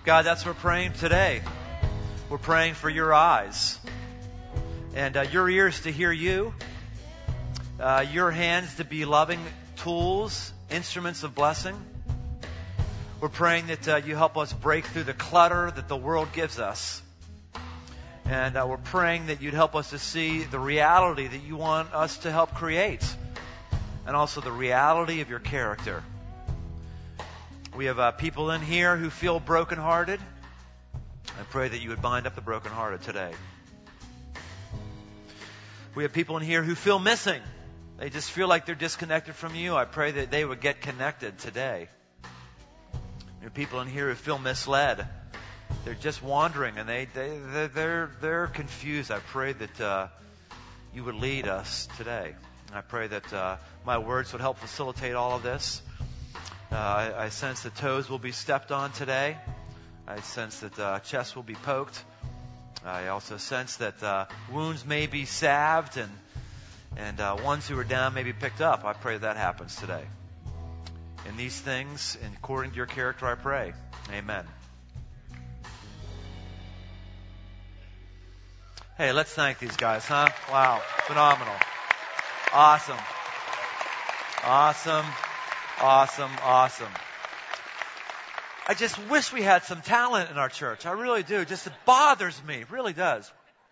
God, that's what we're praying today. We're praying for your eyes and your ears to hear you, your hands to be loving tools, instruments of blessing. We're praying that you help us break through the clutter that the world gives us. And we're praying that you'd help us to see the reality that you want us to help create, and also the reality of your character. We have people in here who feel brokenhearted. I pray that you would bind up the brokenhearted today. We have people in here who feel missing. They just feel like they're disconnected from you. I pray that they would get connected today. There are people in here who feel misled. They're just wandering and they're confused. I pray that you would lead us today. I pray that my words would help facilitate all of this. I sense that toes will be stepped on today. I sense that chests will be poked. I also sense that wounds may be salved and ones who are down may be picked up. I pray that happens today. In these things, and according to your character, I pray. Amen. Hey, let's thank these guys, huh? Wow. Phenomenal. Awesome. Awesome. Awesome. Awesome. I just wish we had some talent in our church. I really do. Just it bothers me. It really does.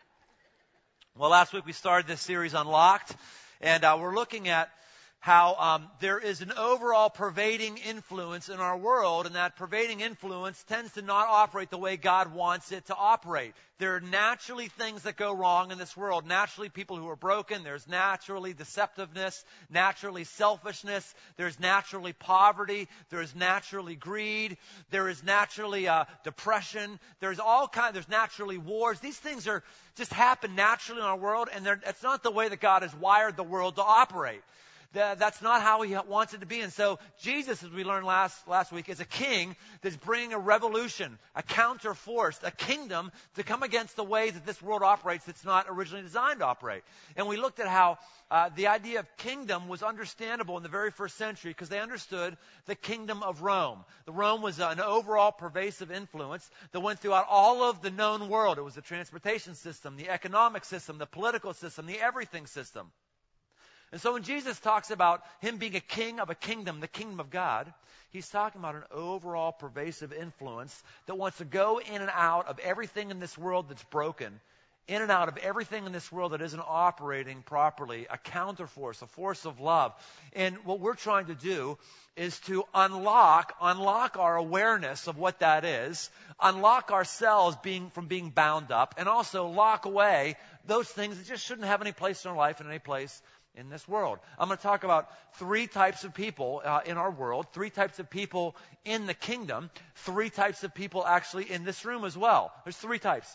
Well, last week we started this series Unlocked, and we're looking at how there is an overall pervading influence in our world, and that pervading influence tends to not operate the way God wants it to operate. There are naturally things that go wrong in this world. Naturally, people who are broken. There's naturally deceptiveness, naturally selfishness. There's naturally poverty. There's naturally greed. There is naturally depression. There's naturally wars. These things are just happen naturally in our world, and it's not the way that God has wired the world to operate. That's not how he wants it to be. And so Jesus, as we learned last week, is a king that's bringing a revolution, a counter force, a kingdom to come against the way that this world operates that's not originally designed to operate. And we looked at how the idea of kingdom was understandable in the very first century because they understood the kingdom of Rome. The Rome was an overall pervasive influence that went throughout all of the known world. It was the transportation system, the economic system, the political system, the everything system. And so when Jesus talks about him being a king of a kingdom, the kingdom of God, he's talking about an overall pervasive influence that wants to go in and out of everything in this world that's broken, in and out of everything in this world that isn't operating properly, a counterforce, a force of love. And what we're trying to do is to unlock our awareness of what that is, unlock ourselves from being bound up, and also lock away those things that just shouldn't have any place in our life and any place in this world. I'm going to talk about three types of people in our world, three types of people in the kingdom, three types of people actually in this room as well. There's three types.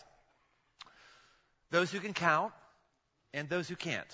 Those who can count and those who can't.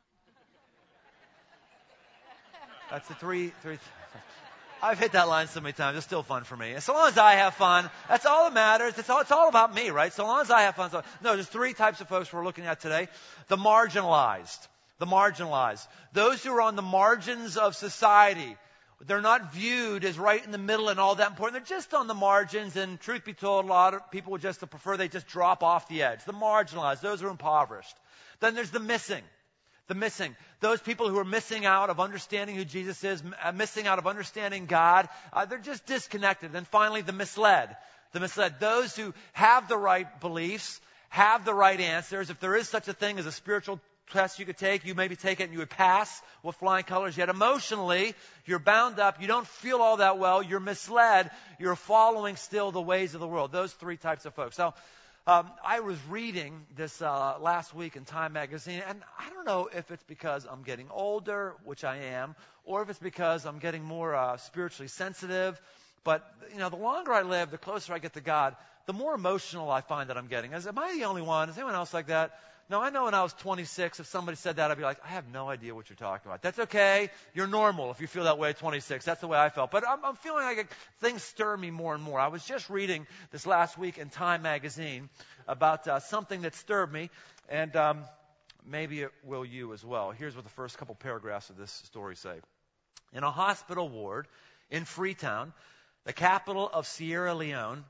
That's the three. I've hit that line so many times. It's still fun for me. As long as I have fun, that's all that matters. It's all about me, right? So long as I have fun. No, there's three types of folks we're looking at today. The marginalized. The marginalized. Those who are on the margins of society. They're not viewed as right in the middle and all that important. They're just on the margins, and truth be told, a lot of people would just prefer they just drop off the edge. The marginalized. Those who are impoverished. Then there's the missing. The missing. Those people who are missing out of understanding who Jesus is, missing out of understanding God. They're just disconnected. Then finally, the misled. The misled. Those who have the right beliefs, have the right answers. If there is such a thing as a spiritual test you could take, you maybe take it and you would pass with flying colors, yet emotionally you're bound up, you don't feel all that well, you're misled, you're following still the ways of the world. Those three types of folks. So I was reading this last week in Time magazine, and I don't know if it's because I'm getting older, which I am, or if it's because I'm getting more spiritually sensitive, but the longer I live, the closer I get to God, the more emotional I find that I'm getting. Am I the only one? Is anyone else like that? No, I know when I was 26, if somebody said that, I'd be like, I have no idea what you're talking about. That's okay. You're normal if you feel that way at 26. That's the way I felt. But I'm feeling like things stir me more and more. I was just reading this last week in Time magazine about something that stirred me, and maybe it will you as well. Here's what the first couple paragraphs of this story say. In a hospital ward in Freetown, the capital of Sierra Leone,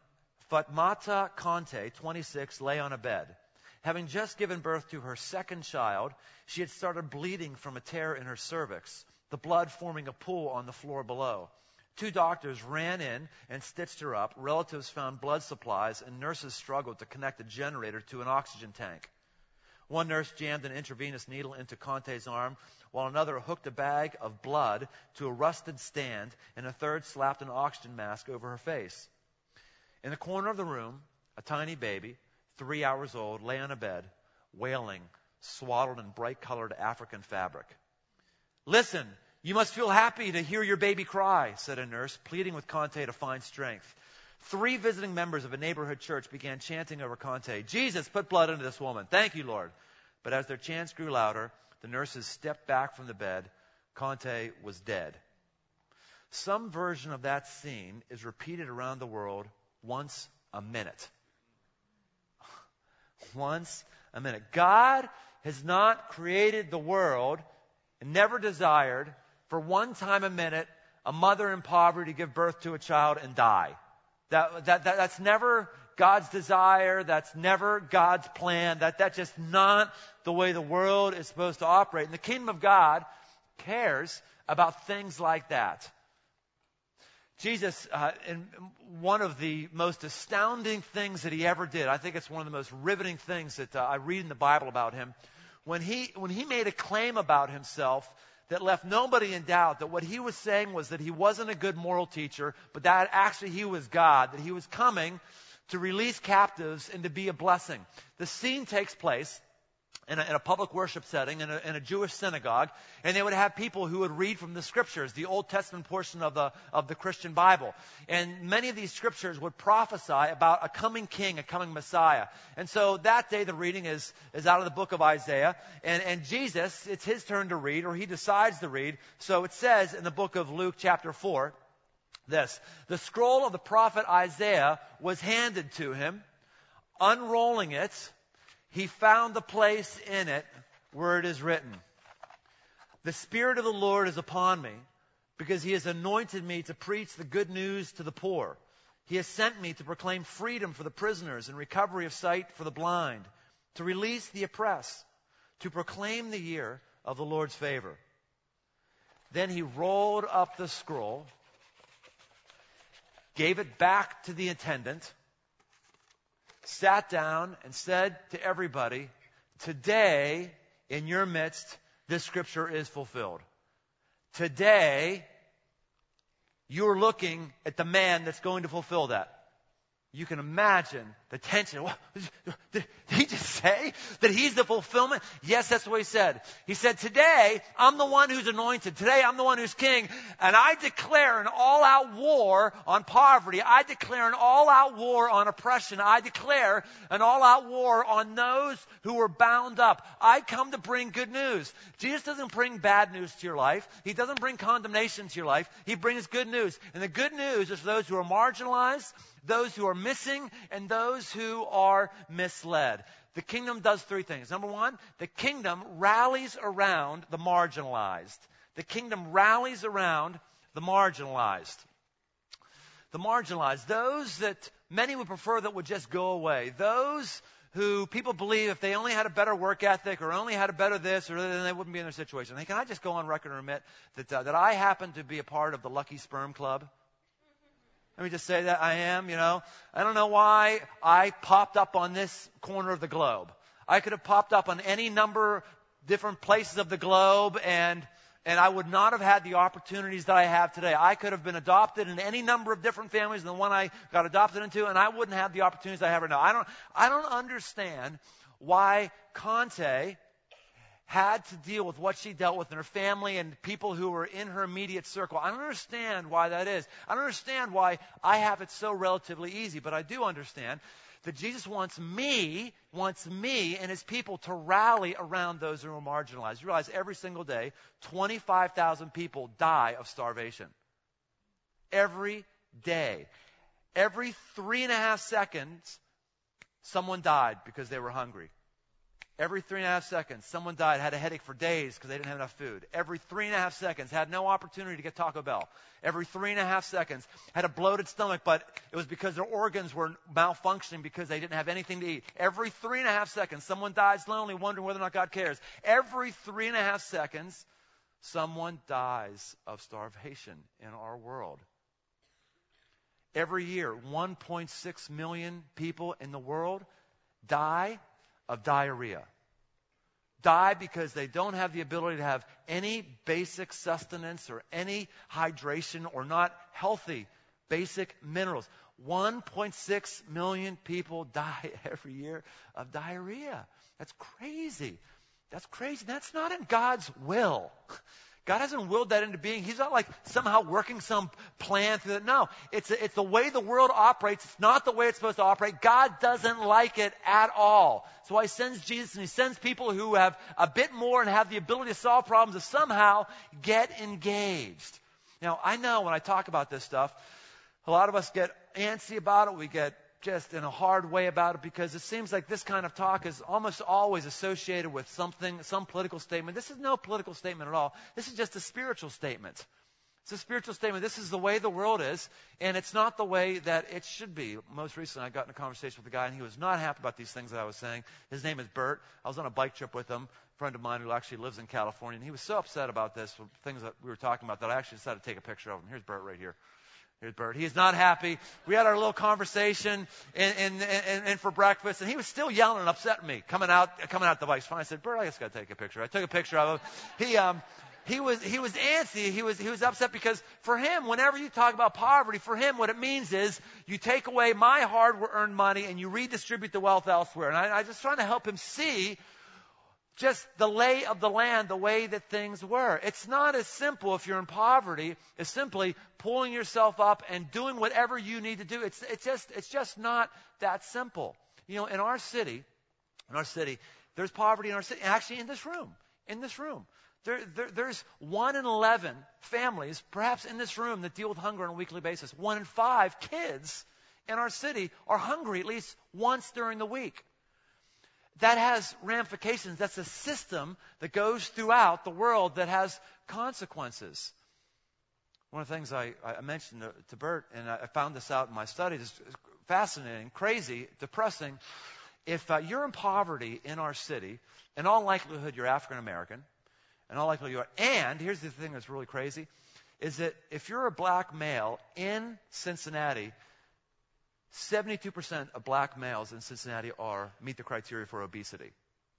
Fatmata Conte, 26, lay on a bed. Having just given birth to her second child, she had started bleeding from a tear in her cervix, the blood forming a pool on the floor below. 2 doctors ran in and stitched her up. Relatives found blood supplies, and nurses struggled to connect a generator to an oxygen tank. One nurse jammed an intravenous needle into Conte's arm, while another hooked a bag of blood to a rusted stand, and a third slapped an oxygen mask over her face. In the corner of the room, a tiny baby, 3 hours old, lay on a bed, wailing, swaddled in bright-colored African fabric. "Listen, you must feel happy to hear your baby cry," said a nurse, pleading with Conte to find strength. 3 visiting members of a neighborhood church began chanting over Conte, "Jesus, put blood into this woman. Thank you, Lord." But as their chants grew louder, the nurses stepped back from the bed. Conte was dead. Some version of that scene is repeated around the world once a minute. Once a minute. God has not created the world and never desired for one time a minute a mother in poverty to give birth to a child and die. That's never God's desire. That's never God's plan. That's just not the way the world is supposed to operate. And the kingdom of God cares about things like that. Jesus, in one of the most astounding things that he ever did, I think it's one of the most riveting things that I read in the Bible about him, when he made a claim about himself that left nobody in doubt that what he was saying was that he wasn't a good moral teacher, but that actually he was God, that he was coming to release captives and to be a blessing. The scene takes place in a public worship setting, in a Jewish synagogue, and they would have people who would read from the scriptures, the Old Testament portion of the Christian Bible. And many of these scriptures would prophesy about a coming king, a coming Messiah. And so that day the reading is out of the book of Isaiah. And Jesus, it's his turn to read, or he decides to read. So it says in the book of Luke chapter 4, this: "The scroll of the prophet Isaiah was handed to him. Unrolling it, he found the place in it where it is written, 'The Spirit of the Lord is upon me, because he has anointed me to preach the good news to the poor. He has sent me to proclaim freedom for the prisoners and recovery of sight for the blind, to release the oppressed, to proclaim the year of the Lord's favor.' Then he rolled up the scroll, gave it back to the attendant, sat down and said to everybody, 'Today, in your midst, this scripture is fulfilled.'" Today, you're looking at the man that's going to fulfill that. You can imagine the tension. Did he just say that he's the fulfillment? Yes, that's what he said. He said, "Today, I'm the one who's anointed. Today, I'm the one who's king. And I declare an all-out war on poverty. I declare an all-out war on oppression. I declare an all-out war on those who are bound up. I come to bring good news." Jesus doesn't bring bad news to your life. He doesn't bring condemnation to your life. He brings good news. And the good news is for those who are marginalized, those who are missing, and those who are misled. The kingdom does 3 things. Number 1, the kingdom rallies around the marginalized. The kingdom rallies around the marginalized. The marginalized, those that many would prefer that would just go away. Those who people believe if they only had a better work ethic or only had a better this, or then they wouldn't be in their situation. Hey, can I just go on record and admit that I happen to be a part of the Lucky Sperm Club? Let me just say that I am, I don't know why I popped up on this corner of the globe. I could have popped up on any number of different places of the globe, and I would not have had the opportunities that I have today. I could have been adopted in any number of different families than the one I got adopted into, and I wouldn't have the opportunities I have right now. I don't understand why Conte had to deal with what she dealt with in her family and people who were in her immediate circle. I don't understand why that is. I don't understand why I have it so relatively easy, but I do understand that Jesus wants me and his people to rally around those who are marginalized. You realize every single day, 25,000 people die of starvation. Every day. Every 3.5 seconds, someone died because they were hungry. Every 3.5 seconds, someone died, had a headache for days because they didn't have enough food. Every 3.5 seconds, had no opportunity to get Taco Bell. Every 3.5 seconds, had a bloated stomach, but it was because their organs were malfunctioning because they didn't have anything to eat. Every 3.5 seconds, someone dies lonely, wondering whether or not God cares. Every 3.5 seconds, someone dies of starvation in our world. Every year, 1.6 million people in the world die of diarrhea. Die because they don't have the ability to have any basic sustenance or any hydration or not healthy basic minerals. 1.6 million people die every year of diarrhea. That's crazy. That's crazy. That's not in God's will. God hasn't willed that into being. He's not like somehow working some plan through it. No, it's the way the world operates. It's not the way it's supposed to operate. God doesn't like it at all. So He sends Jesus, and He sends people who have a bit more and have the ability to solve problems to somehow get engaged. Now, I know when I talk about this stuff, a lot of us get antsy about it. We get just in a hard way about it because it seems like this kind of talk is almost always associated with something, some political statement. This is no political statement at all. This is just a spiritual statement. It's a spiritual statement. This is the way the world is, and it's not the way that it should be. Most recently, I got in a conversation with a guy, and he was not happy about these things that I was saying. His name is Bert. I was on a bike trip with him, a friend of mine who actually lives in California, and he was so upset about this, things that we were talking about, that I actually decided to take a picture of him. Here's Bert right here. Here's Bert. He is not happy. We had our little conversation and for breakfast, and he was still yelling and upsetting me coming out the bike. So I said, Bert, I just got to take a picture. I took a picture of him. He was antsy. He was upset because for him, whenever you talk about poverty, for him, what it means is you take away my hard-earned money and you redistribute the wealth elsewhere. And I just trying to help him see just the lay of the land, the way that things were. It's not as simple if you're in poverty as simply pulling yourself up and doing whatever you need to do. It's just not that simple. You know, in our city, there's poverty in our city. Actually, in this room, there's 1 in 11 families, perhaps in this room, that deal with hunger on a weekly basis. 1 in 5 kids in our city are hungry at least once during the week. That has ramifications. That's a system that goes throughout the world that has consequences. One of the things I mentioned to Bert, and I found this out in my studies, is fascinating, crazy, depressing. If you're in poverty in our city, in all likelihood you're African American, in all likelihood you are. And here's the thing that's really crazy, is that if you're a black male in Cincinnati, 72% of black males in Cincinnati meet the criteria for obesity.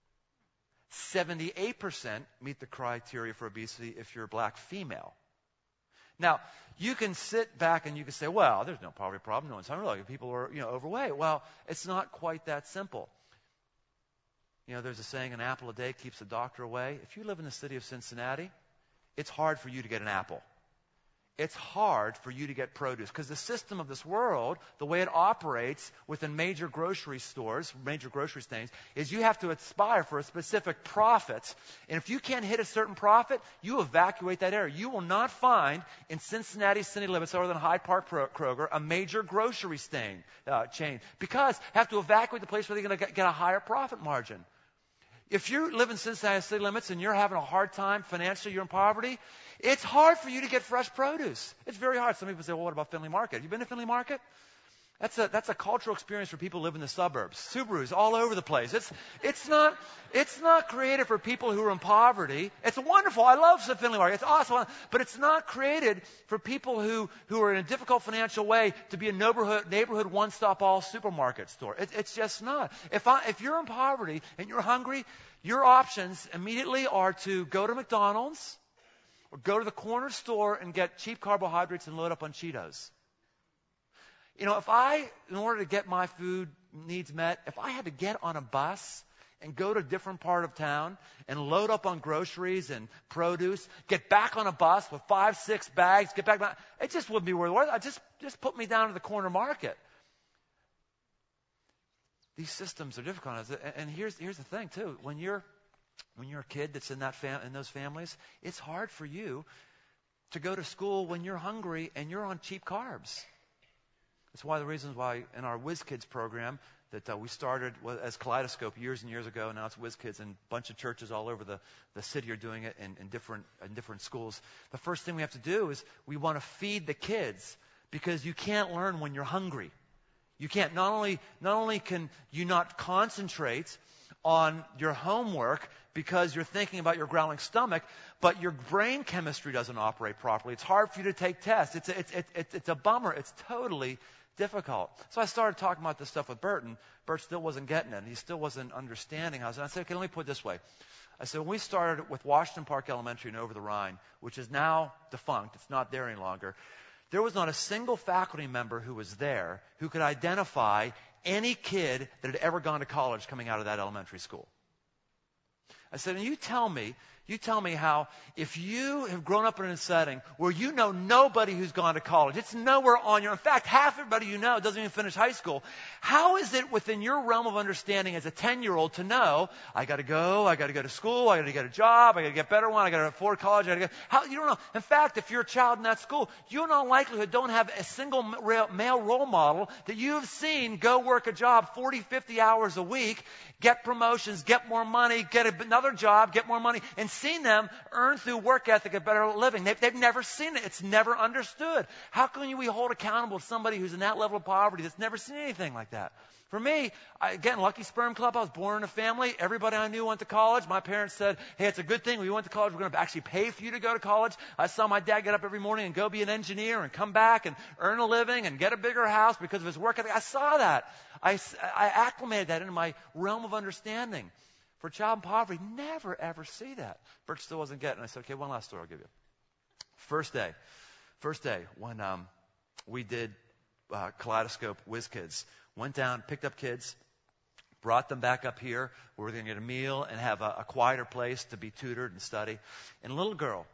78% meet the criteria for obesity if you're a black female. Now, you can sit back and you can say, well, there's no poverty problem. No one's hungry. People are, overweight. Well, it's not quite that simple. There's a saying, an apple a day keeps the doctor away. If you live in the city of Cincinnati, it's hard for you to get an apple. It's hard for you to get produce because the system of this world, the way it operates within major grocery stores, major grocery chains, is you have to aspire for a specific profit. And if you can't hit a certain profit, you evacuate that area. You will not find in Cincinnati city limits other than Hyde Park Kroger a major grocery chain because you have to evacuate the place where they're going to get a higher profit margin. If you live in Cincinnati city limits and you're having a hard time financially, you're in poverty, it's hard for you to get fresh produce. It's very hard. Some people say, well, what about Findlay Market? Have you been to Findlay Market? That's a cultural experience for people who live in the suburbs. Subarus all over the place. It's not created for people who are in poverty. It's wonderful. I love Findlay Market. It's awesome. But it's not created for people who are in a difficult financial way to be a neighborhood one-stop-all supermarket store. It's just not. If you're in poverty and you're hungry, your options immediately are to go to McDonald's or go to the corner store and get cheap carbohydrates and load up on Cheetos. In order to get my food needs met, if I had to get on a bus and go to a different part of town and load up on groceries and produce, get back on a bus with 5-6 bags, get back, it just wouldn't be worth it. Just put me down to the corner market. These systems are difficult. And here's the thing too. When you're a kid that's in those families, it's hard for you to go to school when you're hungry and you're on cheap carbs. That's one of the reasons why in our Whiz Kids program, that we started as Kaleidoscope years and years ago. Now it's WizKids, and a bunch of churches all over the city are doing it in different schools. The first thing we have to do is we want to feed the kids, because you can't learn when you're hungry. You can't. Not only can you not concentrate on your homework because you're thinking about your growling stomach, but your brain chemistry doesn't operate properly. It's hard for you to take tests. It's a bummer. It's totally difficult. So I started talking about this stuff with Bert, and Bert still wasn't getting it. He still wasn't understanding how. And I said, okay, let me put it this way. I said, when we started with Washington Park Elementary in Over the Rhine, which is now defunct, it's not there any longer, there was not a single faculty member who was there who could identify any kid that had ever gone to college coming out of that elementary school. I said, and you tell me how, if you have grown up in a setting where you know nobody who's gone to college, it's nowhere on your, in fact, half everybody you know doesn't even finish high school, how is it within your realm of understanding as a 10-year-old to know, I got to go to school, I got to get a job, I got to get a better one, I got to afford college, you don't know. In fact, if you're a child in that school, you in all likelihood don't have a single male role model that you've seen go work a job 40, 50 hours a week, get promotions, get more money, get another job, get more money, and seen them earn through work ethic a better living. They've never seen it. It's never understood. How can we hold accountable somebody who's in that level of poverty that's never seen anything like that? For me, again, Lucky Sperm Club, I was born in a family. Everybody I knew went to college. My parents said, hey, it's a good thing we went to college. We're going to actually pay for you to go to college. I saw my dad get up every morning and go be an engineer and come back and earn a living and get a bigger house because of his work ethic. I saw that. I acclimated that into my realm of understanding. For a child in poverty, never, ever see that. Bert still wasn't getting it. I said, okay, one last story I'll give you. First day when we did Kaleidoscope WizKids, went down, picked up kids, brought them back up here where we're going to get a meal and have a quieter place to be tutored and study. And a little girl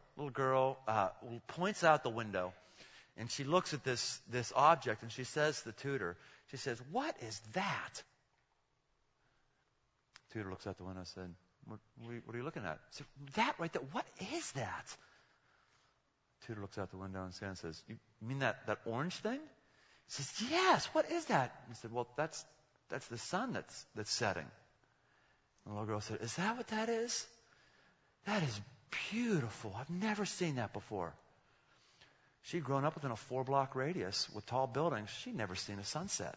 points out the window, and she looks at this object, and she says to the tutor, she says, what is that? Tutor looks out the window and said, what are you looking at? I said, that right there, what is that? Tutor looks out the window and says, you mean that orange thing? He says, yes, what is that? He said, well, that's the sun that's setting. And the little girl said, is that what that is? That is beautiful. I've never seen that before. She'd grown up within a 4-block radius with tall buildings. She'd never seen a sunset.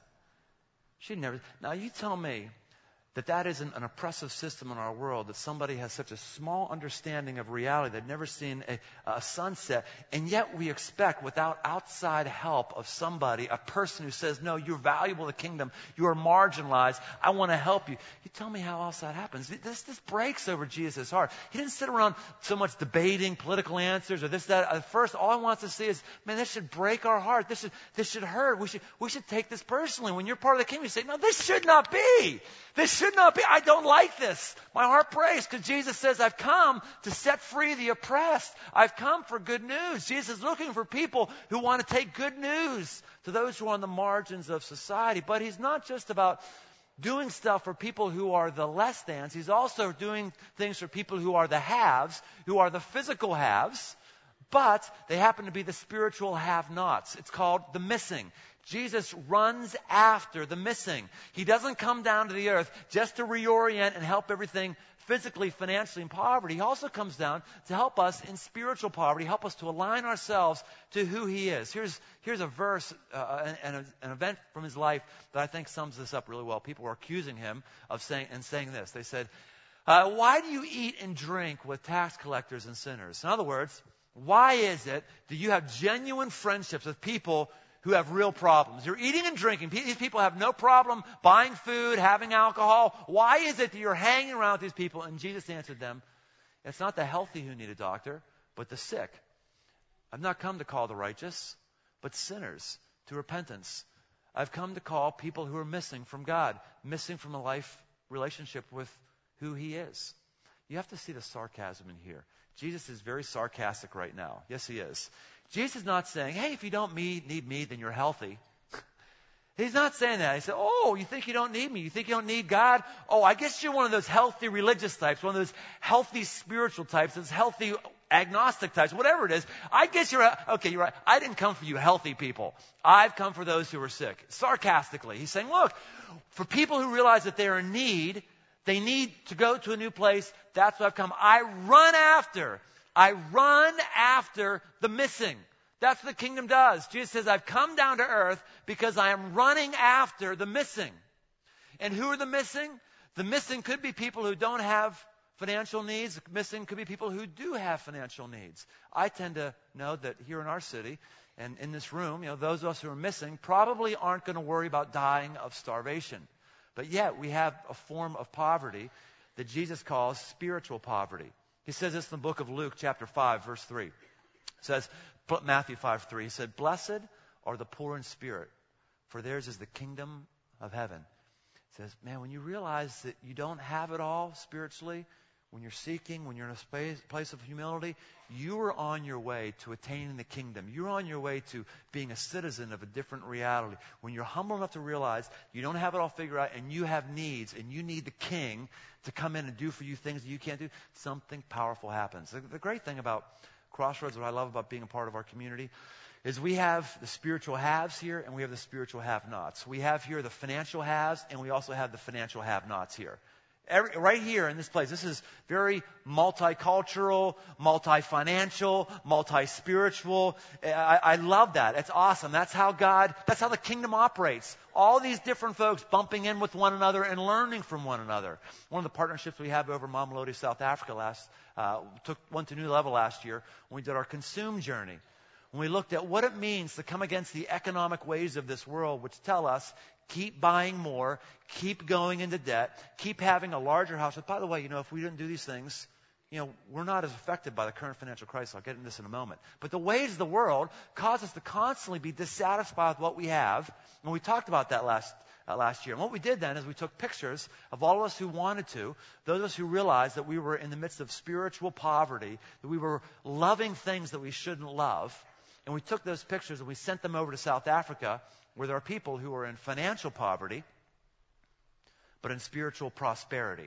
Now you tell me that isn't an oppressive system in our world, that somebody has such a small understanding of reality, they've never seen a sunset, and yet we expect, without outside help of somebody, a person who says, no, you're valuable to the kingdom, you are marginalized, I want to help you. You tell me how else that happens. This breaks over Jesus' heart. He didn't sit around so much debating political answers or this, that. At first, all he wants to see is, man, this should break our heart. This should hurt. We should take this personally. When you're part of the kingdom, you say, no, this should not be. This should not be. I don't like this. My heart breaks because Jesus says, I've come to set free the oppressed. I've come for good news. Jesus is looking for people who want to take good news to those who are on the margins of society. But he's not just about doing stuff for people who are the less thans. He's also doing things for people who are the haves, who are the physical haves, but they happen to be the spiritual have-nots. It's called the missing. Jesus runs after the missing. He doesn't come down to the earth just to reorient and help everything physically, financially in poverty. He also comes down to help us in spiritual poverty, help us to align ourselves to who he is. Here's a verse, an event from his life that I think sums this up really well. People were accusing him of saying this. They said, why do you eat and drink with tax collectors and sinners? In other words, why is it that you have genuine friendships with people who have real problems? You're eating and drinking. These people have no problem buying food, having alcohol. Why is it that you're hanging around with these people? And Jesus answered them, it's not the healthy who need a doctor, but the sick. I've not come to call the righteous, but sinners to repentance. I've come to call people who are missing from God, missing from a life relationship with who he is. You have to see the sarcasm in here. Jesus is very sarcastic right now. Yes, he is. Jesus is not saying, hey, if you don't need me, then you're healthy. He's not saying that. He said, oh, you think you don't need me? You think you don't need God? Oh, I guess you're one of those healthy religious types, one of those healthy spiritual types, those healthy agnostic types, whatever it is. I guess you're right. I didn't come for you healthy people. I've come for those who are sick. Sarcastically, he's saying, look, for people who realize that they're in need, they need to go to a new place. That's what I've come. I run after the missing. That's what the kingdom does. Jesus says, I've come down to earth because I am running after the missing. And who are the missing? The missing could be people who don't have financial needs. The missing could be people who do have financial needs. I tend to know that here in our city and in this room, those of us who are missing probably aren't going to worry about dying of starvation. But yet we have a form of poverty that Jesus calls spiritual poverty. He says this in the book of Luke, chapter 5, verse 3. It says, Matthew 5:3, he said, blessed are the poor in spirit, for theirs is the kingdom of heaven. He says, man, when you realize that you don't have it all spiritually, when you're seeking, when you're in a place of humility, you are on your way to attaining the kingdom. You're on your way to being a citizen of a different reality. When you're humble enough to realize you don't have it all figured out and you have needs and you need the king to come in and do for you things that you can't do, something powerful happens. The great thing about Crossroads, what I love about being a part of our community, is we have the spiritual haves here and we have the spiritual have-nots. We have here the financial haves and we also have the financial have-nots here. Right here in this place, this is very multicultural, multi-financial, multi-spiritual. I love that. It's awesome. That's how the kingdom operates. All these different folks bumping in with one another and learning from one another. One of the partnerships we have over Mamelodi, South Africa took one to a new level last year when we did our Consume journey. When we looked at what it means to come against the economic ways of this world, which tell us, keep buying more, keep going into debt, keep having a larger house. But by the way, if we didn't do these things, we're not as affected by the current financial crisis. I'll get into this in a moment. But the ways of the world cause us to constantly be dissatisfied with what we have. And we talked about that last year. And what we did then is we took pictures of all of us who wanted to, those of us who realized that we were in the midst of spiritual poverty, that we were loving things that we shouldn't love. And we took those pictures and we sent them over to South Africa, where there are people who are in financial poverty, but in spiritual prosperity.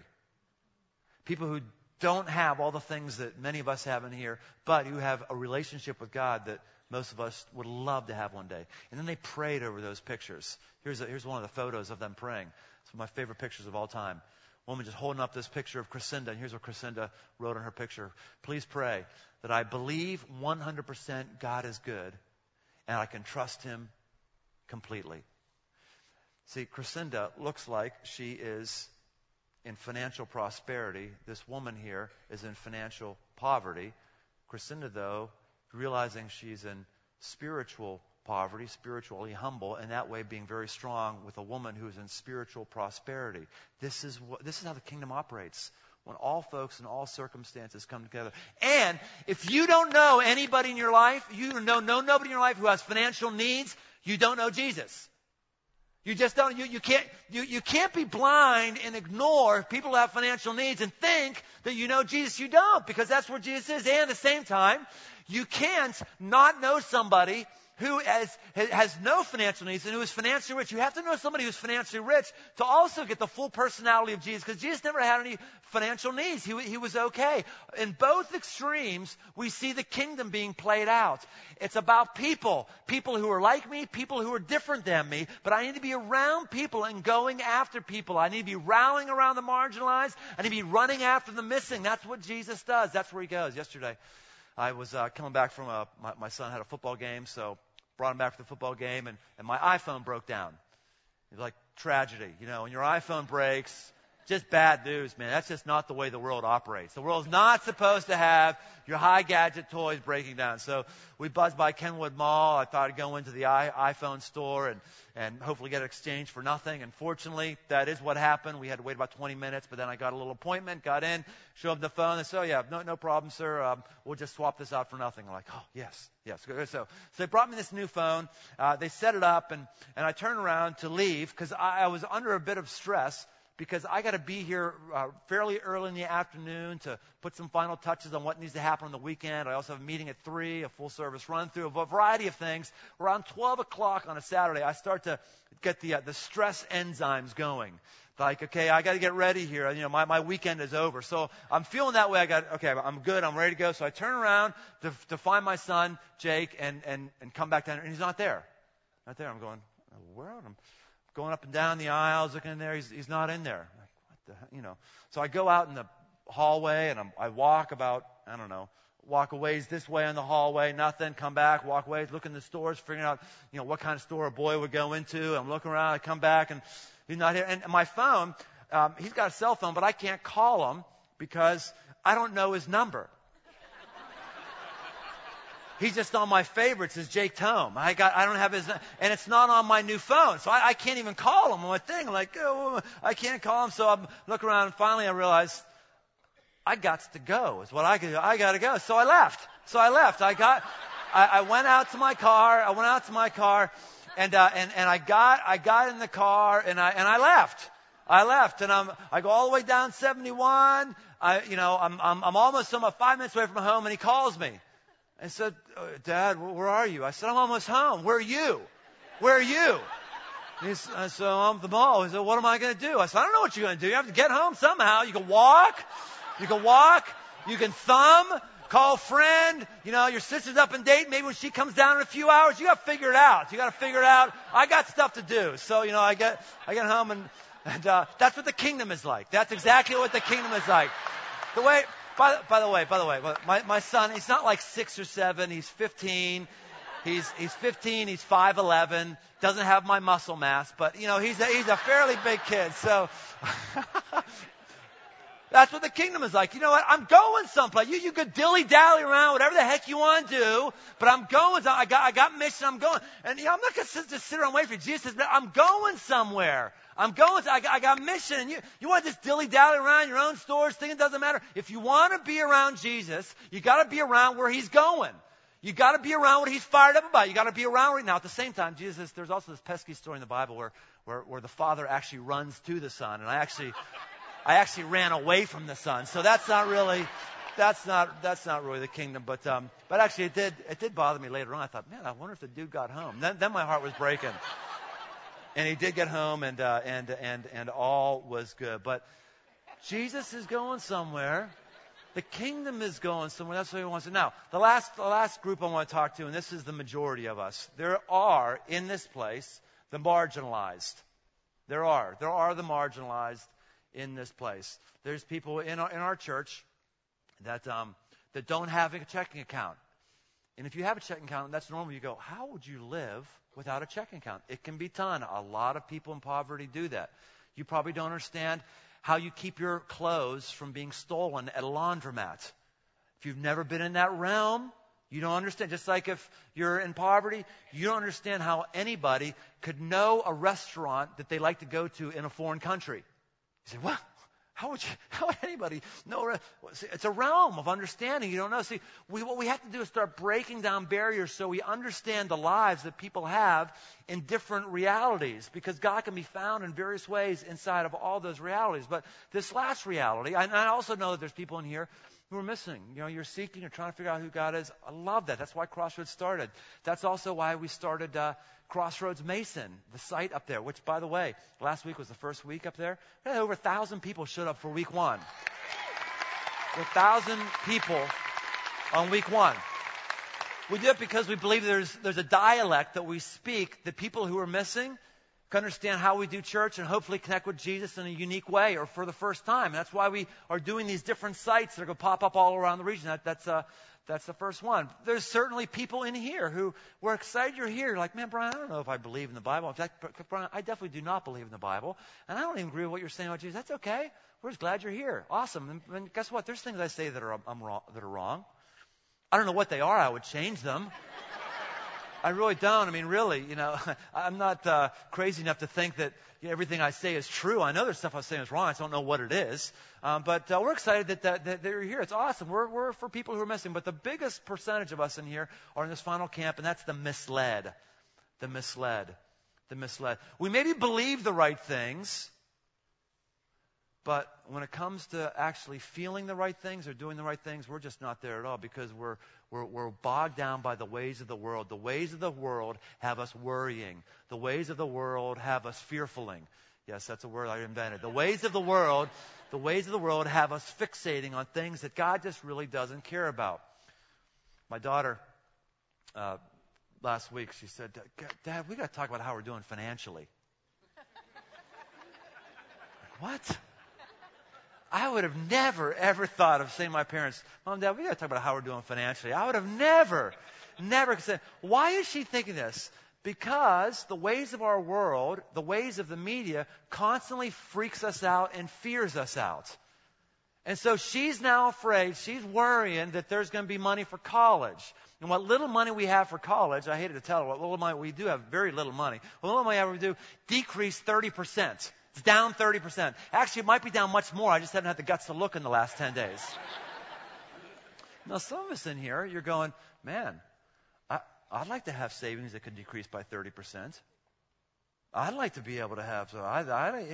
People who don't have all the things that many of us have in here, but who have a relationship with God that most of us would love to have one day. And then they prayed over those pictures. Here's one of the photos of them praying. It's one of my favorite pictures of all time. A woman just holding up this picture of Crescinda, and here's what Crescinda wrote on her picture. Please pray that I believe 100% God is good, and I can trust Him completely. See, Crescinda looks like she is in financial prosperity. This woman here is in financial poverty. Crescinda, though, realizing she's in spiritual poverty, spiritually humble, and that way being very strong with a woman who is in spiritual prosperity. This is how the kingdom operates. When all folks in all circumstances come together. And if you don't know anybody in your life, you know nobody in your life who has financial needs, you don't know Jesus. You just don't. You can't be blind and ignore people who have financial needs and think that you know Jesus. You don't, because that's where Jesus is. And at the same time, you can't not know somebody who has no financial needs and who is financially rich. You have to know somebody who's financially rich to also get the full personality of Jesus, because Jesus never had any financial needs. He was okay. In both extremes, we see the kingdom being played out. It's about people who are like me, people who are different than me, but I need to be around people and going after people. I need to be rallying around the marginalized. I need to be running after the missing. That's what Jesus does. That's where He goes. Yesterday, I was coming back from my son had a football game, so brought him back for the football game, and my iPhone broke down. It was like tragedy. When your iPhone breaks, just bad news, man. That's just not the way the world operates. The world's not supposed to have your high gadget toys breaking down. So we buzzed by Kenwood Mall. I thought I'd go into the iPhone store and hopefully get it exchanged for nothing. And fortunately, that is what happened. We had to wait about 20 minutes, but then I got a little appointment, got in, showed them the phone. They said, oh, yeah, no problem, sir. We'll just swap this out for nothing. I'm like, oh, yes. So they brought me this new phone. They set it up, and I turned around to leave because I was under a bit of stress because I got to be here fairly early in the afternoon to put some final touches on what needs to happen on the weekend. I also have a meeting at 3, a full service run through, a variety of things. Around 12 o'clock on a Saturday, I start to get the stress enzymes going. Like, okay, I got to get ready here. You know, my weekend is over. So I'm feeling that way. I'm good. I'm ready to go. So I turn around to find my son, Jake, and come back down, and he's not there. Not there. I'm going, where am I? Going up and down the aisles, looking in there. He's not in there. Like, what the hell? You know. So I go out in the hallway and I walk about, walk a ways this way in the hallway, nothing. Come back, walk away, look in the stores, figuring out, what kind of store a boy would go into. I'm looking around. I come back and he's not here. And my phone, he's got a cell phone, but I can't call him because I don't know his number. He's just on my favorites as Jake Tome. I don't have his, and it's not on my new phone, so I can't even call him on my thing. I'm like, oh, I can't call him. So I'm looking around, and finally I realized I got to go. Is what I could do. I got to go. So I left. I went out to my car. And I got in the car and I left. And I go all the way down 71. I'm almost 5 minutes away from home, and he calls me. I said, Dad, where are you? I said, I'm almost home. Where are you? I said, I'm at the mall. He said, what am I going to do? I said, I don't know what you're going to do. You have to get home somehow. You can walk. You can thumb. Call a friend. Your sister's up in Dayton. Maybe when she comes down in a few hours, you got to figure it out. I got stuff to do. So, I get home and that's what the kingdom is like. That's exactly what the kingdom is like. By the way, my son, he's not like 6 or 7. He's 15. He's 15. He's 5'11". Doesn't have my muscle mass, but he's a fairly big kid. So that's what the kingdom is like. You know what? I'm going someplace. You could dilly-dally around, whatever the heck you want to do, but I'm going. I got mission. I'm going. And I'm not going to just sit around and wait for you. Jesus says, I'm going somewhere. I got mission. And you want to just dilly-dally around your own stores, thinking it doesn't matter. If you want to be around Jesus, you got to be around where he's going. You got to be around what he's fired up about. You got to be around right now. At the same time, there's also this pesky story in the Bible where the Father actually runs to the Son. And I actually ran away from the Son. So that's not really the kingdom. But actually it did bother me later on. I thought, man, I wonder if the dude got home. Then my heart was breaking. And he did get home, and all was good. But Jesus is going somewhere. The kingdom is going somewhere. That's what he wants to. Now, the last group I want to talk to, and this is the majority of us. There are in this place the marginalized. There are the marginalized in this place. There's people in our church that don't have a checking account. And if you have a checking account, that's normal. You go, how would you live without a checking account? It can be done. A lot of people in poverty do that. You probably don't understand how you keep your clothes from being stolen at a laundromat. If you've never been in that realm, you don't understand. Just like if you're in poverty, you don't understand how anybody could know a restaurant that they like to go to in a foreign country. You say, what? How would anybody know? See, it's a realm of understanding. You don't know. See, what we have to do is start breaking down barriers so we understand the lives that people have in different realities, because God can be found in various ways inside of all those realities. But this last reality, I also know that there's people in here who are missing. You're seeking, you're trying to figure out who God is. I love that. That's why Crossroads started. That's also why we started Crossroads Mason, the site up there, which, by the way, last week was the first week up there. Over 1,000 people showed up for week 1. 1,000 people on week 1. We do it because we believe there's a dialect that we speak that people who are missing can understand how we do church and hopefully connect with Jesus in a unique way or for the first time. And that's why we are doing these different sites that are going to pop up all around the region. That's the first one. There's certainly people in here who were excited you're here. You're like, man, Brian, I don't know if I believe in the Bible. In fact, Brian, I definitely do not believe in the Bible. And I don't even agree with what you're saying about Jesus. That's okay. We're just glad you're here. Awesome. And guess what? There's things I say that are wrong. I don't know what they are. I would change them. I really don't. I mean, really, I'm not crazy enough to think that everything I say is true. I know there's stuff I'm saying is wrong. I just don't know what it is. But we're excited that they're here. It's awesome. We're for people who are missing. But the biggest percentage of us in here are in this final camp, and that's the misled. The misled. We maybe believe the right things, But when it comes to actually feeling the right things or doing the right things, we're just not there at all because we're bogged down by the ways of the world. The ways of the world have us worrying. The ways of the world have us fearfuling. Yes, that's a word I invented. The ways of the world have us fixating on things that God just really doesn't care about. My daughter, last week, she said, Dad, we got to talk about how we're doing financially. What? I would have never, ever thought of saying to my parents, Mom, Dad, we got to talk about how we're doing financially. I would have never said, why is she thinking this? Because the ways of our world, the ways of the media, constantly freaks us out and fears us out. And so she's now afraid, she's worrying that there's going to be money for college. And what little money we have for college, I hated to tell her, what little money we do have, very little money. What little money we do, decrease 30%. It's down 30%. Actually, it might be down much more. I just haven't had the guts to look in the last 10 days. Now, some of us in here, you're going, man, I'd like to have savings that could decrease by 30%. I'd like to be able to have, and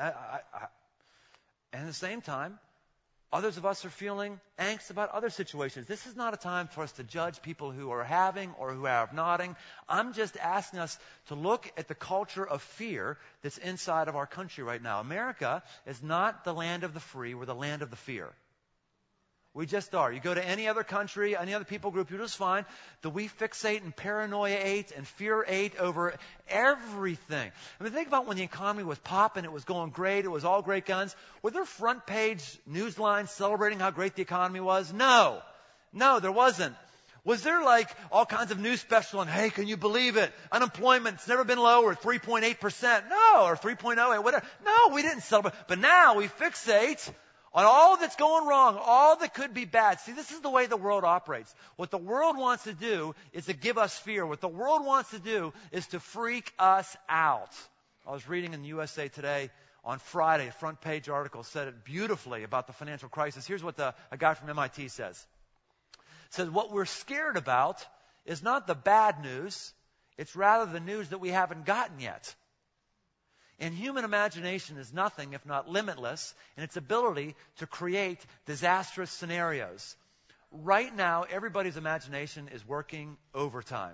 at the same time, others of us are feeling angst about other situations. This is not a time for us to judge people who are having or who are nodding. I'm just asking us to look at the culture of fear that's inside of our country right now. America is not the land of the free. We're the land of the fear. We just are. You go to any other country, any other people group, you're just fine. We fixate and paranoia-ate and fear-ate over everything. I mean, think about when the economy was popping, it was going great, it was all great guns. Were there front page news lines celebrating how great the economy was? No. No, there wasn't. Was there like all kinds of news special on, hey, can you believe it? Unemployment's never been lower, 3.8%. No, or 3.08, whatever. No, we didn't celebrate. But now we fixate on all that's going wrong, all that could be bad. See, this is the way the world operates. What the world wants to do is to give us fear. What the world wants to do is to freak us out. I was reading in the USA Today on Friday, a front page article said it beautifully about the financial crisis. Here's what a guy from MIT says. It says, what we're scared about is not the bad news, it's rather the news that we haven't gotten yet. And human imagination is nothing if not limitless in its ability to create disastrous scenarios. Right now, everybody's imagination is working overtime.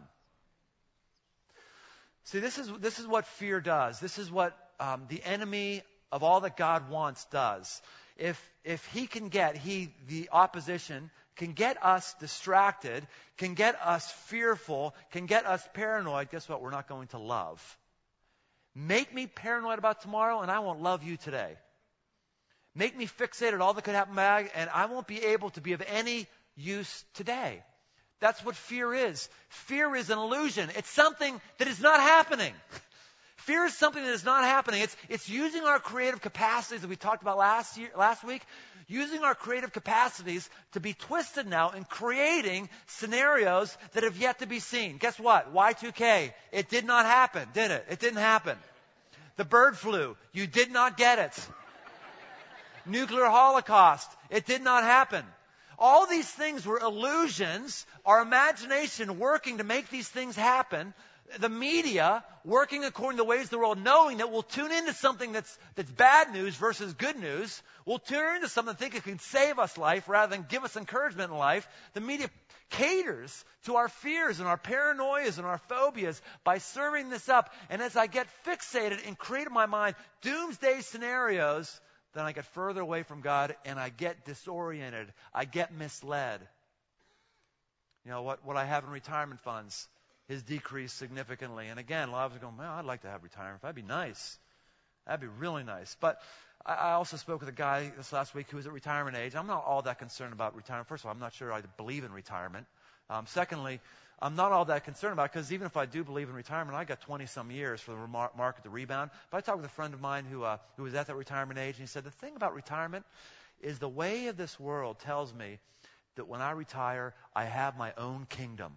See, this is what fear does. This is what the enemy of all that God wants does. If he can the opposition, can get us distracted, can get us fearful, can get us paranoid, guess what? We're not going to love. Make me paranoid about tomorrow, and I won't love you today. Make me fixated on all that could happen back, and I won't be able to be of any use today. That's what fear is. Fear is an illusion. It's something that is not happening. Fear is something that is not happening. It's using our creative capacities that we talked about last week, using our creative capacities to be twisted now and creating scenarios that have yet to be seen. Guess what? Y2K. It did not happen, did it? It didn't happen. The bird flu. You did not get it. Nuclear holocaust. It did not happen. All these things were illusions, our imagination working to make these things happen, the media working according to the ways of the world, knowing that we'll tune into something that's bad news versus good news. We'll tune into something that think it can save us life rather than give us encouragement in life. The media caters to our fears and our paranoias and our phobias by serving this up. And as I get fixated and create in my mind doomsday scenarios, then I get further away from God and I get disoriented. I get misled. You know, what I have in retirement funds has decreased significantly. And again, a lot of us are going, man, I'd like to have retirement. That'd be nice. That'd be really nice. But I also spoke with a guy this last week who was at retirement age. I'm not all that concerned about retirement. First of all, I'm not sure I believe in retirement. Secondly, I'm not all that concerned about it because even if I do believe in retirement, I got 20-some years for the market to rebound. But I talked with a friend of mine who was at that retirement age, and he said, the thing about retirement is the way of this world tells me that when I retire, I have my own kingdom.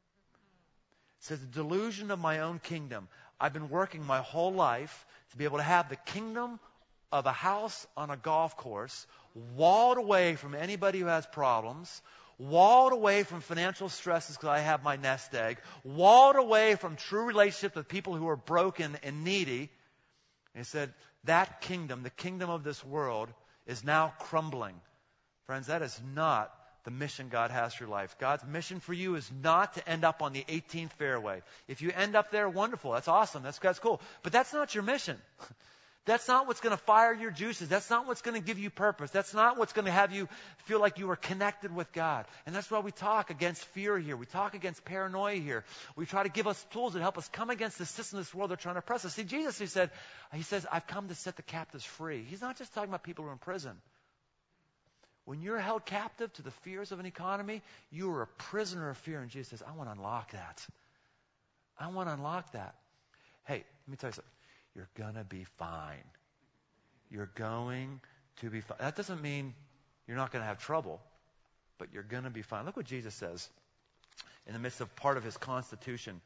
It says the delusion of my own kingdom. I've been working my whole life to be able to have the kingdom of a house on a golf course, walled away from anybody who has problems, walled away from financial stresses because I have my nest egg, walled away from true relationships with people who are broken and needy. And he said, that kingdom, the kingdom of this world, is now crumbling. Friends, that is not the mission God has for your life. God's mission for you is not to end up on the 18th fairway. If you end up there, wonderful. That's awesome. That's cool. But that's not your mission. That's not what's going to fire your juices. That's not what's going to give you purpose. That's not what's going to have you feel like you are connected with God. And that's why we talk against fear here. We talk against paranoia here. We try to give us tools that help us come against the system of this world that are trying to oppress us. See, Jesus, he says, I've come to set the captives free. He's not just talking about people who are in prison. When you're held captive to the fears of an economy, you are a prisoner of fear. And Jesus says, I want to unlock that. I want to unlock that. Hey, let me tell you something. You're going to be fine. You're going to be fine. That doesn't mean you're not going to have trouble, but you're going to be fine. Look what Jesus says in the midst of part of his constitution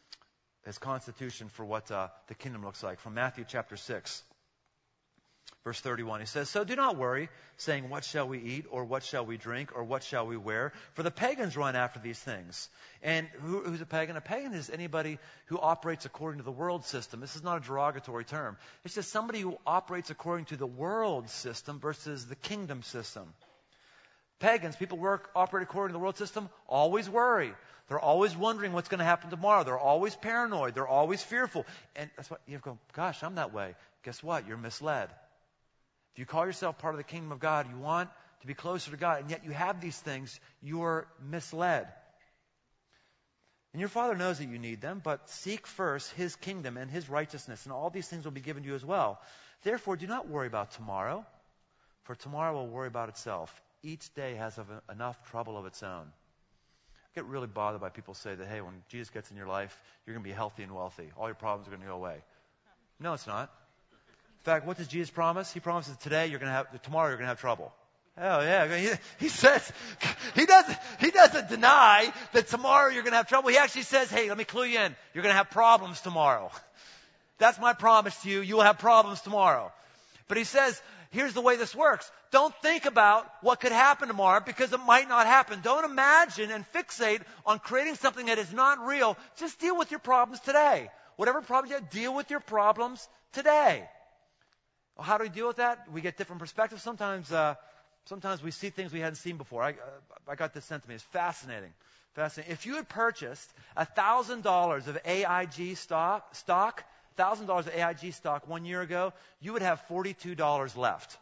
for what the kingdom looks like. From Matthew chapter 6. Verse 31, he says, so do not worry, saying, what shall we eat, or what shall we drink, or what shall we wear? For the pagans run after these things. And who's a pagan? A pagan is anybody who operates according to the world system. This is not a derogatory term. It's just somebody who operates according to the world system versus the kingdom system. Pagans, people operate according to the world system, always worry. They're always wondering what's going to happen tomorrow. They're always paranoid. They're always fearful. And that's why you go, gosh, I'm that way. Guess what? You're misled. If you call yourself part of the kingdom of God, you want to be closer to God, and yet you have these things, you're misled. And your Father knows that you need them, but seek first His kingdom and His righteousness, and all these things will be given to you as well. Therefore, do not worry about tomorrow, for tomorrow will worry about itself. Each day has enough trouble of its own. I get really bothered by people who say that, hey, when Jesus gets in your life, you're going to be healthy and wealthy. All your problems are going to go away. No, it's not. In fact, what does Jesus promise? He promises tomorrow you're going to have trouble. Oh yeah, he says, he doesn't deny that tomorrow you're going to have trouble. He actually says, hey, let me clue you in. You're going to have problems tomorrow. That's my promise to you. You will have problems tomorrow. But he says, here's the way this works. Don't think about what could happen tomorrow because it might not happen. Don't imagine and fixate on creating something that is not real. Just deal with your problems today. Whatever problems you have, deal with your problems today. Well, how do we deal with that? We get different perspectives. Sometimes we see things we hadn't seen before. I got this sent to me. It's fascinating. Fascinating. If you had purchased $1,000 of AIG stock, $1,000 of AIG stock 1 year ago, you would have $42 left.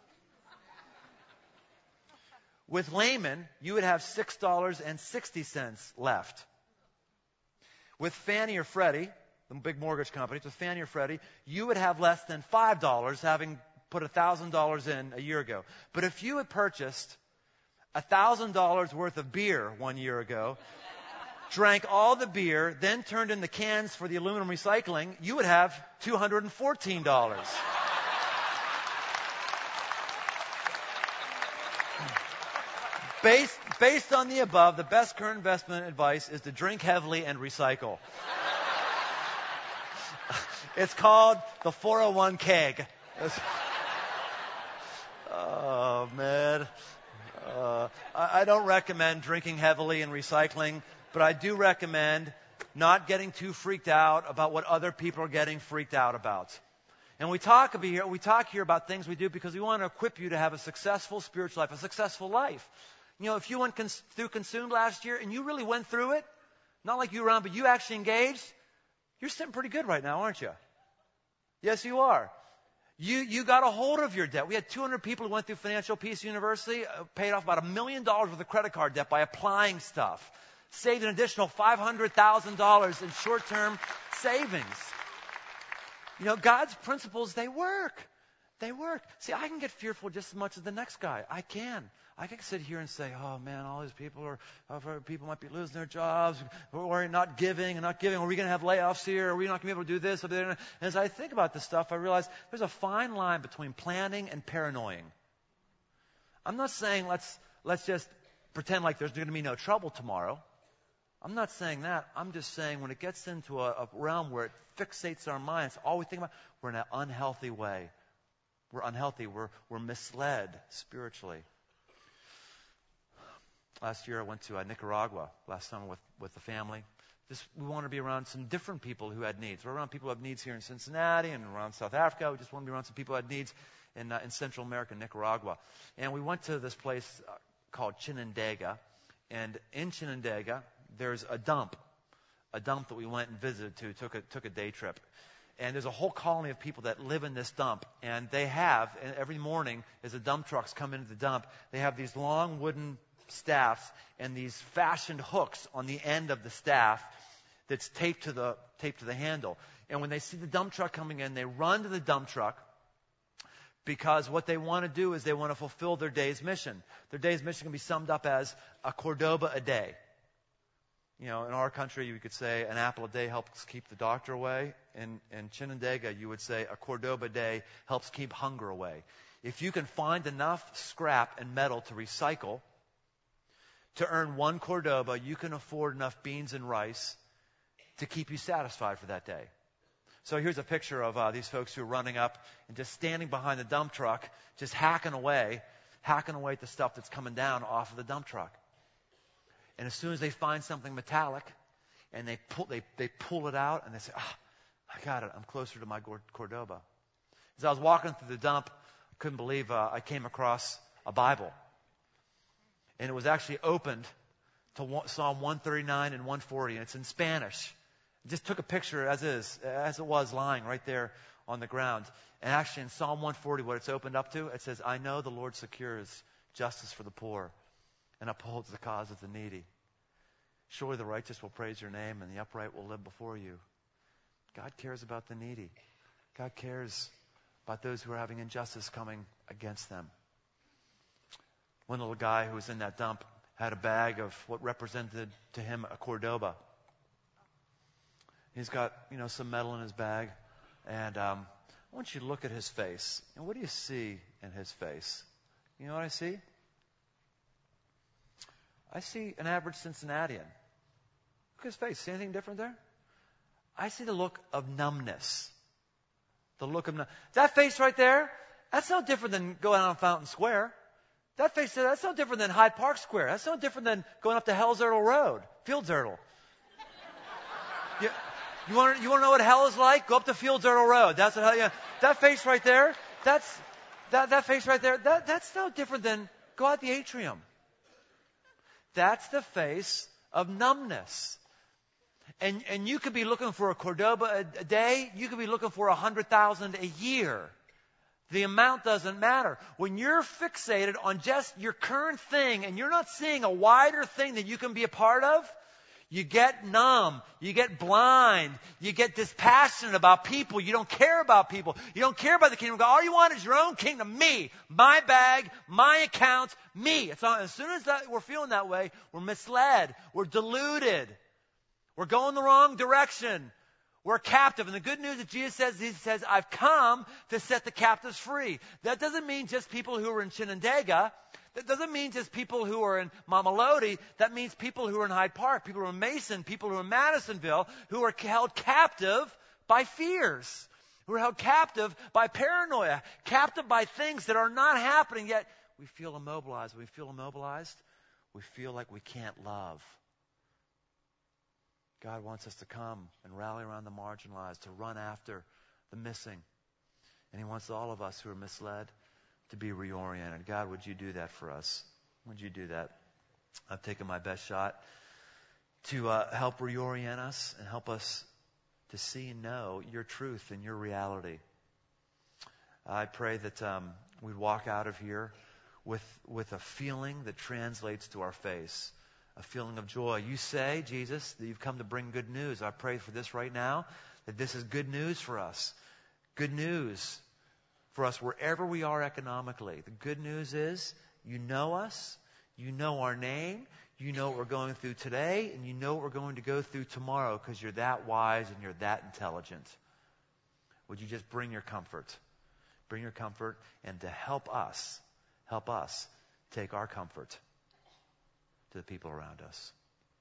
With Lehman, you would have $6.60 left. With Fannie or Freddie, the big mortgage companies, with Fannie or Freddie, you would have less than $5, having put $1,000 in a year ago. But if you had purchased $1,000 worth of beer 1 year ago, drank all the beer, then turned in the cans for the aluminum recycling, you would have $214. Based on the above, the best current investment advice is to drink heavily and recycle. It's called the 401k. Oh, man. I don't recommend drinking heavily and recycling, but I do recommend not getting too freaked out about what other people are getting freaked out about. And we talk here about things we do because we want to equip you to have a successful spiritual life, a successful life. You know, if you went through Consumed last year and you really went through it, not like you were around, but you actually engaged, you're sitting pretty good right now, aren't you? Yes, you are. You got a hold of your debt. We had 200 people who went through Financial Peace University, paid off about $1 million worth of credit card debt by applying stuff. Saved an additional $500,000 in short-term savings. You know, God's principles, they work. They work. See, I can get fearful just as much as the next guy. I can sit here and say, oh man, all these people might be losing their jobs, or not giving. Are we going to have layoffs here? Are we not going to be able to do this? And as I think about this stuff, I realize there's a fine line between planning and paranoiding. I'm not saying let's just pretend like there's going to be no trouble tomorrow. I'm not saying that. I'm just saying when it gets into a realm where it fixates our minds, all we think about, we're in an unhealthy way. We're unhealthy. We're misled spiritually. Last year I went to Nicaragua last summer with the family. we want to be around some different people who had needs. We're around people who have needs here in Cincinnati and around South Africa. We just want to be around some people who had needs in Central America, Nicaragua. And we went to this place called Chinandega. And in Chinandega, there's a dump that we went and visited to, took a day trip. And there's a whole colony of people that live in this dump. And they have, and every morning as the dump trucks come into the dump, they have these long wooden staffs and these fashioned hooks on the end of the staff that's taped to the handle. And when they see the dump truck coming in, they run to the dump truck, because what they want to do is they want to fulfill their day's mission. Their day's mission can be summed up as a Cordoba a day. In our country, you could say an apple a day helps keep the doctor away. In Chinandega, you would say a Cordoba a day helps keep hunger away. If you can find enough scrap and metal to recycle to earn 1 Cordoba, you can afford enough beans and rice to keep you satisfied for that day. So here's a picture of these folks who are running up and just standing behind the dump truck, just hacking away at the stuff that's coming down off of the dump truck. And as soon as they find something metallic, and they pull it out, and they say, I got it. I'm closer to my Cordoba. As I was walking through the dump, I couldn't believe I came across a Bible. And it was actually opened to Psalm 139 and 140, and it's in Spanish. I just took a picture as it was lying right there on the ground. And actually in Psalm 140, what it's opened up to, it says, I know the Lord secures justice for the poor and upholds the cause of the needy. Surely the righteous will praise your name, and the upright will live before you. God cares about the needy. God cares about those who are having injustice coming against them. One little guy who was in that dump had a bag of what represented to him a Cordoba. He's got, some metal in his bag. And I want you to look at his face. And what do you see in his face? You know what I see? I see an average Cincinnatian. Look at his face. See anything different there? I see the look of numbness. That face right there, that's no different than going on Fountain Square. That face there, that's no different than Hyde Park Square. That's no different than going up to Hell's Erdel Road, Fields Erdel. You want to know what hell is like? Go up to Fields Erdel Road. That's what hell. That face right there. That face right there. That's no different than go out the atrium. That's the face of numbness. And you could be looking for a Cordoba a day. You could be looking for 100,000 a year. The amount doesn't matter. When you're fixated on just your current thing and you're not seeing a wider thing that you can be a part of, you get numb, you get blind, you get dispassionate about people, you don't care about people, you don't care about the kingdom of God. All you want is your own kingdom, me, my bag, my account, me. As soon as we're feeling that way, we're misled, we're deluded, we're going the wrong direction. We're captive. And the good news that Jesus says, he says, I've come to set the captives free. That doesn't mean just people who are in Chinandega. That doesn't mean just people who are in Mamelodi. That means people who are in Hyde Park, people who are in Mason, people who are in Madisonville, who are held captive by fears, who are held captive by paranoia, captive by things that are not happening, yet we feel immobilized. When we feel immobilized, we feel like we can't love. God wants us to come and rally around the marginalized, to run after the missing. And he wants all of us who are misled to be reoriented. God, would you do that for us? Would you do that? I've taken my best shot to help reorient us and help us to see and know your truth and your reality. I pray that we'd walk out of here with a feeling that translates to our face. A feeling of joy. You say, Jesus, that you've come to bring good news. I pray for this right now, that this is good news for us. Good news for us wherever we are economically. The good news is you know us, you know our name, you know what we're going through today, and you know what we're going to go through tomorrow because you're that wise and you're that intelligent. Would you just bring your comfort? Bring your comfort and to help us take our comfort to the people around us.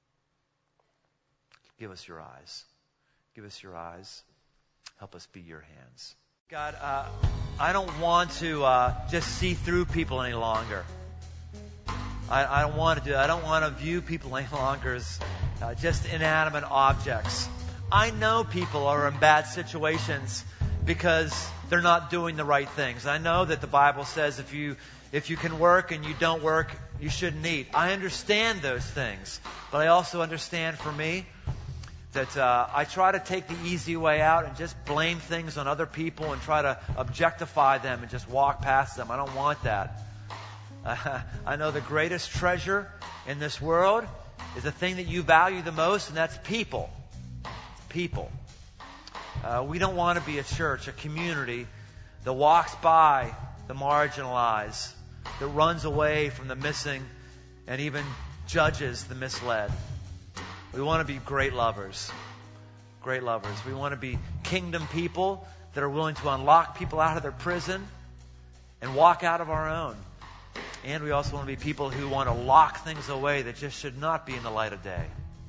Give us your eyes. Give us your eyes. Help us be your hands. God, I don't want to just see through people any longer. I don't want to view people any longer just inanimate objects. I know people are in bad situations because they're not doing the right things. I know that the Bible says if you can work and you don't work, you shouldn't eat. I understand those things. But I also understand for me that I try to take the easy way out and just blame things on other people and try to objectify them and just walk past them. I don't want that. I know the greatest treasure in this world is the thing that you value the most, and that's people. People. We don't want to be a church, a community that walks by the marginalized, that runs away from the missing, and even judges the misled. We want to be great lovers. Great lovers. We want to be kingdom people that are willing to unlock people out of their prison and walk out of our own. And we also want to be people who want to lock things away that just should not be in the light of day.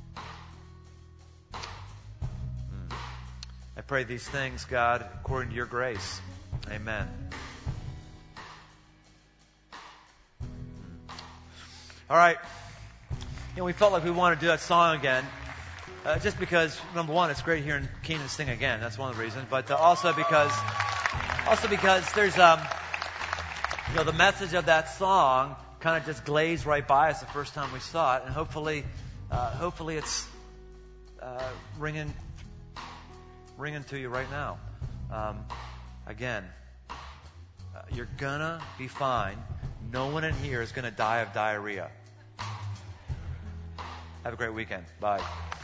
I pray these things, God, according to your grace. Amen. All right. We felt like we wanted to do that song again. Just because, number one, it's great hearing Keenan sing again. That's one of the reasons. But also because there's, the message of that song kind of just glazed right by us the first time we saw it. And hopefully it's ringing to you right now. Again, you're gonna be fine. No one in here is gonna die of diarrhea. Have a great weekend. Bye.